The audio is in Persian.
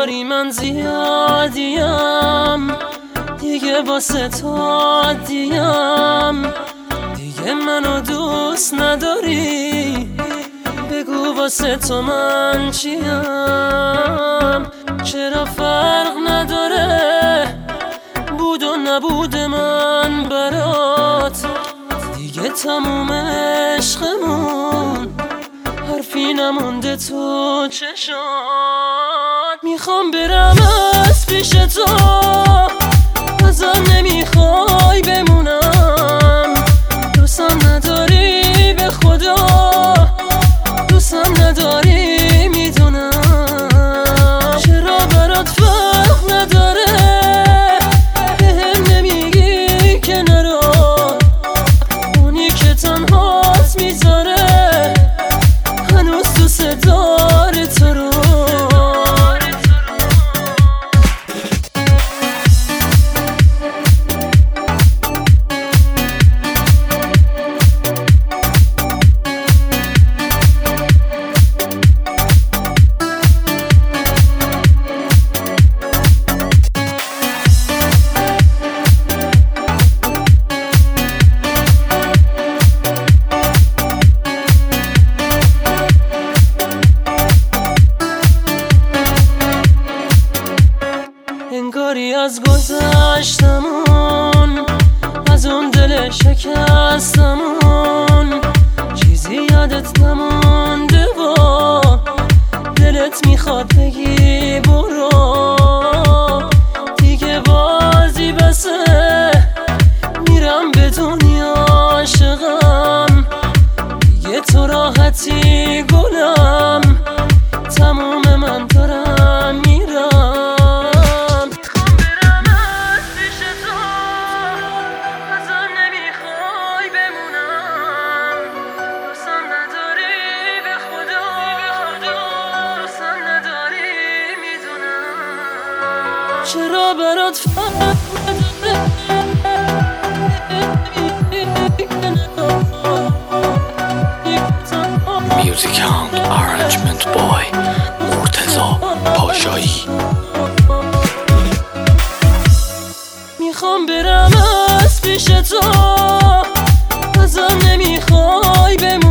انگاری من زیادیم، دیگه واسه تو عادیم. دیگه منو دوست نداری، بگو واسه تو من چیم. چرا فرق نداره بود و نبود من برات، دیگه تموم عشقمون، حرفی نمونده تو چشات. میخوام برم از پیش تو، ازم نمیخوای بمونم. دوستم نداری به خدا، دوستم نداری میدونم. چرا برات فرق نداره بهم نمیگی که نرو، اونی که تنهات میذاره هنوز دوست داره تو رو. انگاری از گذشتمون، از اون دل شکستمون، چیزی یادت نمونده و دلت میخواد بگی برو. دیگه بازی بسه، میرم به دنیا عاشقم، دیگه تو راحتی گلم، تموم من دارم میرم. چرا برات فرق Music Sound Arrangement Boy مرتضی پاشایی. میخوام برم از پیش تو، ازم نمیخوای بمونی.